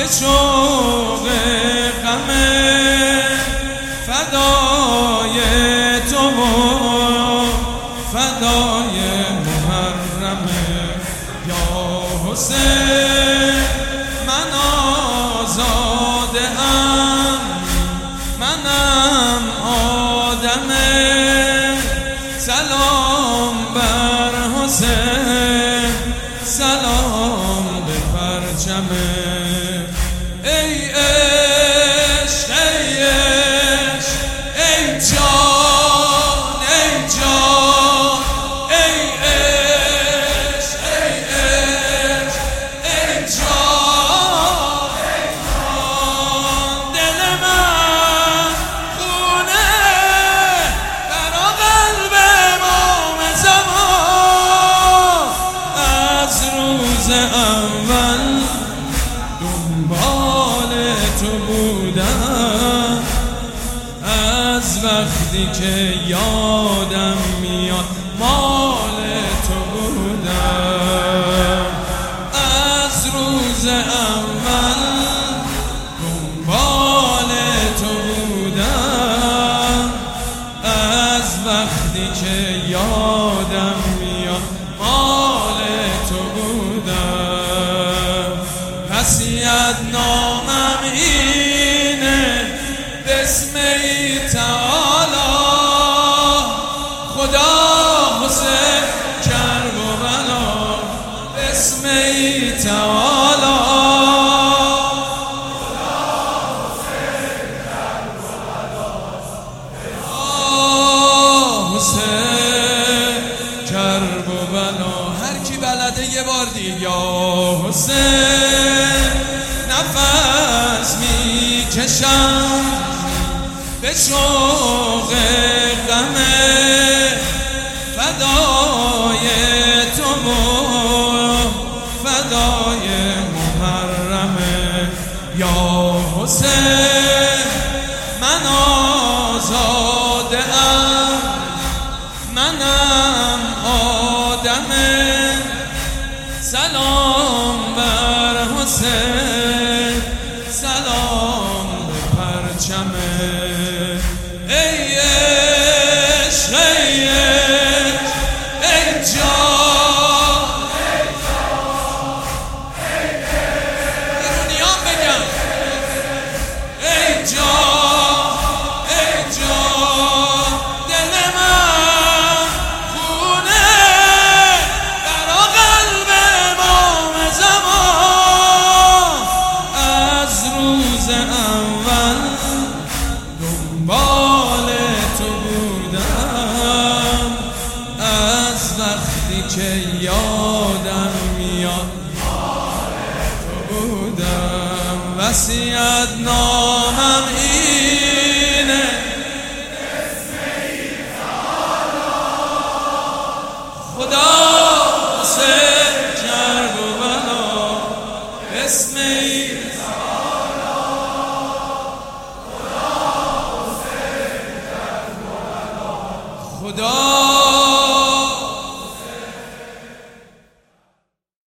شوق غم فدای تو و فدای محرم یا حسین. من آزاده ام، منم آدم، سلام بر حسین، سلام به پرچم. ای عشق ای عشق ای جان ای جان، ای عشق ای عشق ای جان ای جان. دل من خونه برا قلب امام زمان، از روز اول دنبال تو بودم، از وقتی که یادم میاد مال تو بودم. از روز اول دنبال تو بودم، از وقتی که یادم میاد مال تو بودم. وصیت نامم اینه بسم تعالی، خدا حسین کرب و بلا، بسم تعالی خدا حسین کرب و بلا، حسین کرب و بلا. هر کی بلده یه بار دیگه یا حسین. نفس میکشم به شوق غم فدای تو و فدای محرم یا حسین. من آزاده ام، منم آدم، سلام بر حسین، سلام به پرچم. ای عشق ای عشق ای جان ای جان ای ایرانیان بگن ای جان ای جان. دل من خونه برا قلب امام زمان، از روز اول دنبال تو بودم، از وقتی که یادم میاد مال تو بودم. وصیت نامم اینه بسم تعالی، خدا حسین کرب و بلا، بسم